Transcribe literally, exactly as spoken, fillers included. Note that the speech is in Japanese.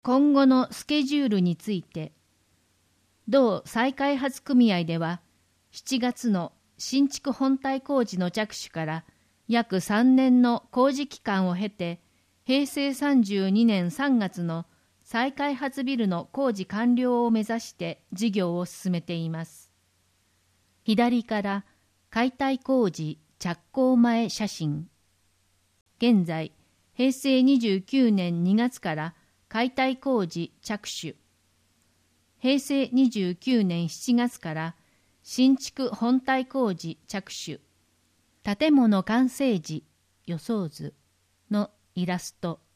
今後のスケジュールについて、同再開発組合では、しちがつの新築本体工事の着手から約さんねんの工事期間を経て、へいせいさんじゅうにねんさんがつの再開発ビルの工事完了を目指して事業を進めています。左から解体工事着工前写真。現在、へいせいにじゅうきゅうねんにがつから解体工事着手。へいせいにじゅうきゅうねんしちがつから新築本体工事着手。建物完成時予想図のイラスト。